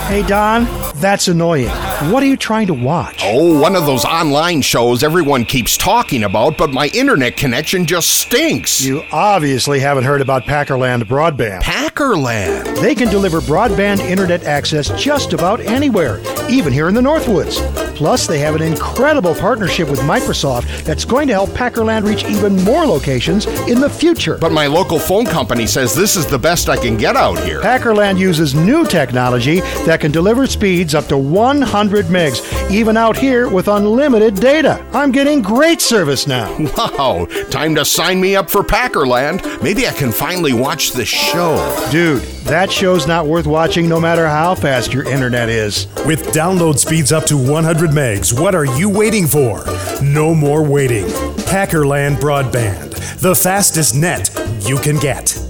Hey, Don, that's annoying. What are you trying to watch? Oh, one of those online shows everyone keeps talking about, but my internet connection just stinks. You obviously haven't heard about Packerland Broadband. Packerland? They can deliver broadband internet access just about anywhere, even here in the Northwoods. Plus, they have an incredible partnership with Microsoft that's going to help Packerland reach even more locations in the future. But my local phone company says this is the best I can get out here. Packerland uses new technology that can deliver speeds up to 100 megs, even out here with unlimited data. I'm getting great service now. Wow, time to sign me up for Packerland. Maybe I can finally watch the show. Dude, that show's not worth watching no matter how fast your internet is. With download speeds up to 100 megs, what are you waiting for? No more waiting. Packerland Broadband, the fastest net you can get.